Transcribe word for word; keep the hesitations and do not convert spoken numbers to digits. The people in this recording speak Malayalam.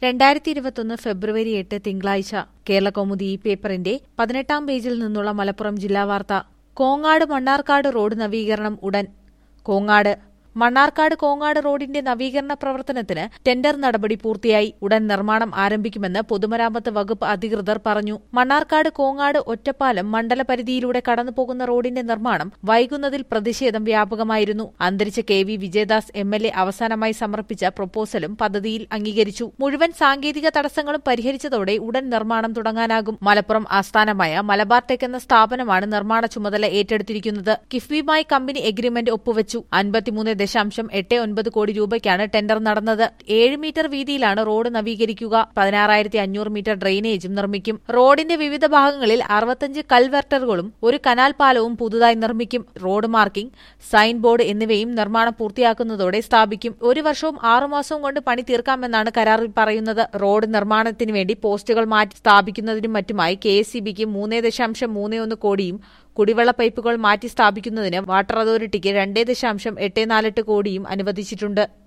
രണ്ടായിരത്തി ഇരുപത്തൊന്ന് ഫെബ്രുവരി എട്ട് തിങ്കളാഴ്ച കേരളകൗമുദി ഈ പേപ്പറിന്റെ പതിനെട്ടാം പേജിൽ നിന്നുള്ള മലപ്പുറം ജില്ലാ വാർത്ത. കോങ്ങാട് മണ്ണാർക്കാട് റോഡ് നവീകരണം ഉടൻ. കോങ്ങാട് മണ്ണാർക്കാട് കോങ്ങാട് റോഡിന്റെ നവീകരണ പ്രവർത്തനത്തിന് ടെൻഡർ നടപടി പൂർത്തിയായി. ഉടൻ നിർമ്മാണം ആരംഭിക്കുമെന്ന് പൊതുമരാമത്ത് വകുപ്പ് അധികൃതർ പറഞ്ഞു. മണ്ണാർക്കാട് കോങ്ങാട് ഒറ്റപ്പാലം മണ്ഡലപരിധിയിലൂടെ കടന്നുപോകുന്ന റോഡിന്റെ നിർമ്മാണം വൈകുന്നതിൽ പ്രതിഷേധം വ്യാപകമായിരുന്നു. അന്തരിച്ച K V Vijayadas M L A അവസാനമായി സമർപ്പിച്ച പ്രൊപ്പോസലും പദ്ധതിയിൽ അംഗീകരിച്ചു. മുഴുവൻ സാങ്കേതിക തടസ്സങ്ങളും പരിഹരിച്ചതോടെ ഉടൻ നിർമ്മാണം തുടങ്ങാനാകും. മലപ്പുറം ആസ്ഥാനമായ മലബാർ ടെക് എന്ന സ്ഥാപനമാണ് നിർമ്മാണ ചുമതല ഏറ്റെടുത്തിരിക്കുന്നത്. കിഫ്ബിയുമായി കമ്പനി എഗ്രിമെന്റ് ഒപ്പുവച്ചു. അൻപത്തിമൂന്ന് ദശാംശം എട്ട് ഒൻപത് കോടി രൂപയ്ക്കാണ് ടെൻഡർ നടന്നത്. ഏഴ് മീറ്റർ വീതിയിലാണ് റോഡ് നവീകരിക്കുക. പതിനാറായിരത്തി അഞ്ഞൂറ് മീറ്റർ ഡ്രെയിനേജും നിർമ്മിക്കും. റോഡിന്റെ വിവിധ ഭാഗങ്ങളിൽ അറുപത്തഞ്ച് കൽവെർട്ടറുകളും ഒരു കനാൽ പാലവും പുതുതായി നിർമ്മിക്കും. റോഡ് മാർക്കിംഗ്, സൈൻ ബോർഡ് എന്നിവയും നിർമ്മാണം പൂർത്തിയാക്കുന്നതോടെ സ്ഥാപിക്കും. ഒരു വർഷവും ആറുമാസവും കൊണ്ട് പണി തീർക്കാമെന്നാണ് കരാറിൽ പറയുന്നത്. റോഡ് നിർമ്മാണത്തിന് വേണ്ടി പോസ്റ്റുകൾ മാറ്റി സ്ഥാപിക്കുന്നതിനും മറ്റുമായി കെ എസ് ഇ ബിക്ക് മൂന്ന് ദശാംശം മൂന്ന് ഒന്ന് കോടിയും കുടിവെള്ള പൈപ്പുകൾ മാറ്റി സ്ഥാപിക്കുന്നതിന് വാട്ടർ അതോറിറ്റിക്ക് രണ്ട് ദശാംശം എട്ട് നാലെട്ട് കോടിയും അനുവദിച്ചിട്ടുണ്ട്.